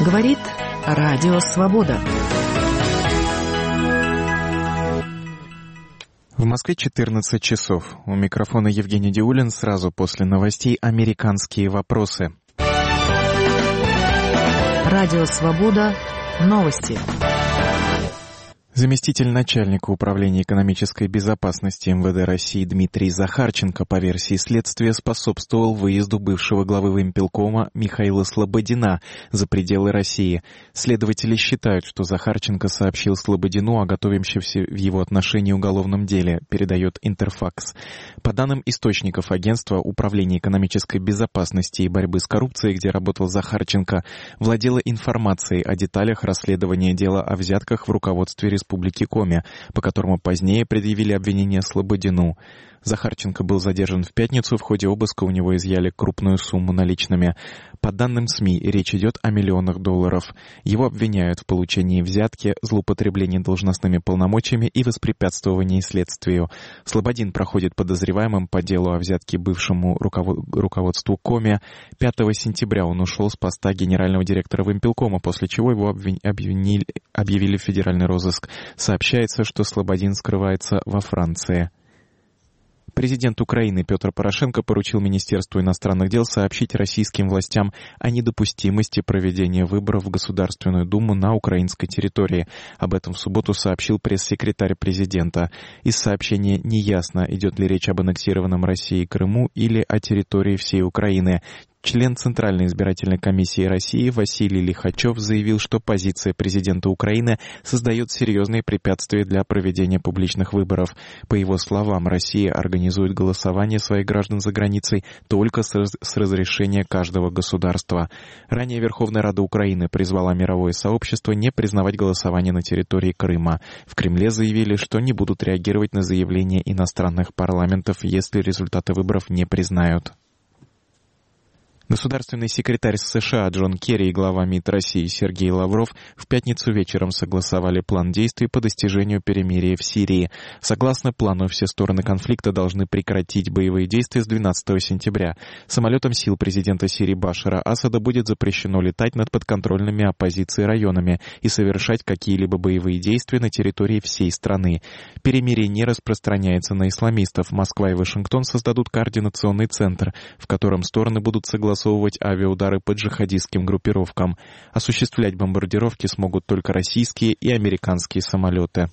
Говорит Радио Свобода. В Москве 14 часов. У микрофона Евгений Диулин. Сразу после новостей «Американские вопросы». Радио Свобода. Новости. Заместитель начальника управления экономической безопасности МВД России Дмитрий Захарченко, по версии следствия, способствовал выезду бывшего главы военпелкома Михаила Слободина за пределы России. Следователи считают, что Захарченко сообщил Слободину о готовящемся в его отношении уголовном деле, передает Интерфакс. По данным источников агентства Управления экономической безопасности и борьбы с коррупцией, где работал Захарченко, владела информацией о деталях расследования дела о взятках в руководстве Республики Коми, по которому позднее предъявили обвинение Слободину. Захарченко был задержан в пятницу. В ходе обыска у него изъяли крупную сумму наличными. По данным СМИ, речь идет о миллионах долларов. Его обвиняют в получении взятки, злоупотреблении должностными полномочиями и воспрепятствовании следствию. Слободин проходит подозреваемым по делу о взятке бывшему руководству Коми. 5 сентября он ушел с поста генерального директора военпелкома, после чего его объявили в федеральный розыск. Сообщается, что Слободин скрывается во Франции. Президент Украины Петр Порошенко поручил Министерству иностранных дел сообщить российским властям о недопустимости проведения выборов в Государственную Думу на украинской территории. Об этом в субботу сообщил пресс-секретарь президента. Из сообщения неясно, идет ли речь об аннексированном Россией Крыму или о территории всей Украины. Член Центральной избирательной комиссии России Василий Лихачев заявил, что позиция президента Украины создает серьезные препятствия для проведения публичных выборов. По его словам, Россия организует голосование своих граждан за границей только с разрешения каждого государства. Ранее Верховная Рада Украины призвала мировое сообщество не признавать голосование на территории Крыма. В Кремле заявили, что не будут реагировать на заявления иностранных парламентов, если результаты выборов не признают. Государственный секретарь США Джон Керри и глава МИД России Сергей Лавров в пятницу вечером согласовали план действий по достижению перемирия в Сирии. Согласно плану, все стороны конфликта должны прекратить боевые действия с 12 сентября. Самолетам сил президента Сирии Башара Асада будет запрещено летать над подконтрольными оппозиции районами и совершать какие-либо боевые действия на территории всей страны. Перемирие не распространяется на исламистов. Москва и Вашингтон создадут координационный центр, в котором стороны будут согласовывать авиаудары по джихадистским группировкам. Осуществлять бомбардировки смогут только российские и американские самолеты.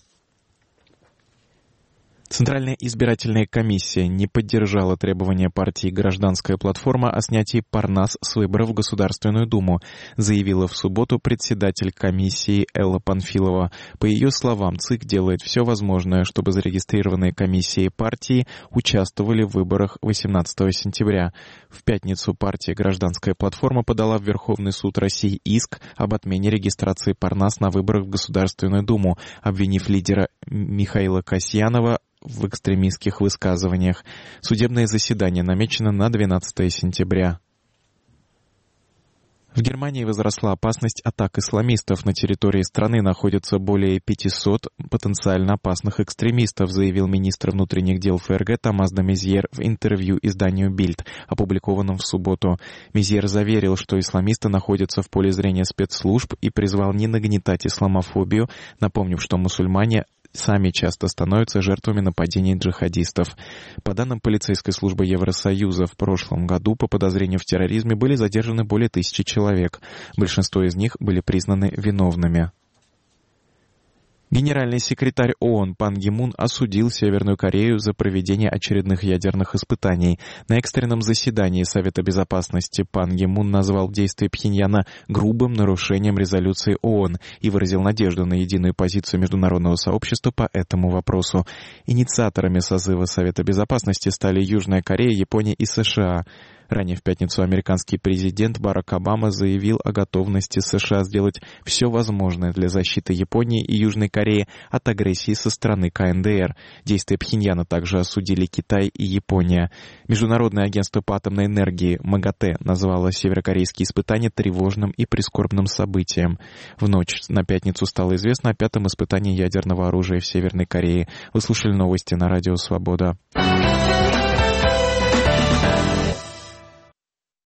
Центральная избирательная комиссия не поддержала требования партии «Гражданская платформа» о снятии Парнас с выборов в Государственную Думу, заявила в субботу председатель комиссии Элла Панфилова. По ее словам, ЦИК делает все возможное, чтобы зарегистрированные комиссии партии участвовали в выборах 18 сентября. В пятницу партия «Гражданская платформа» подала в Верховный суд России иск об отмене регистрации Парнас на выборах в Государственную Думу, обвинив лидера Михаила Касьянова в экстремистских высказываниях. Судебное заседание намечено на 12 сентября. В Германии возросла опасность атак исламистов. На территории страны находится более 500 потенциально опасных экстремистов, заявил министр внутренних дел ФРГ Томас де Мезьер в интервью изданию «Бильд», опубликованном в субботу. Мезьер заверил, что исламисты находятся в поле зрения спецслужб и призвал не нагнетать исламофобию, напомнив, что мусульмане сами часто становятся жертвами нападений джихадистов. По данным полицейской службы Евросоюза, в прошлом году по подозрению в терроризме были задержаны более 1000 человек. Большинство из них были признаны виновными. Генеральный секретарь ООН Пан Ги Мун осудил Северную Корею за проведение очередных ядерных испытаний. На экстренном заседании Совета Безопасности Пан Ги Мун назвал действия Пхеньяна грубым нарушением резолюции ООН и выразил надежду на единую позицию международного сообщества по этому вопросу. Инициаторами созыва Совета Безопасности стали Южная Корея, Япония и США. Ранее в пятницу американский президент Барак Обама заявил о готовности США сделать все возможное для защиты Японии и Южной Кореи от агрессии со стороны КНДР. Действия Пхеньяна также осудили Китай и Япония. Международное агентство по атомной энергии МАГАТЭ назвало северокорейские испытания тревожным и прискорбным событием. В ночь на пятницу стало известно о 5-м испытании ядерного оружия в Северной Корее. Вы слушали новости на Радио Свобода.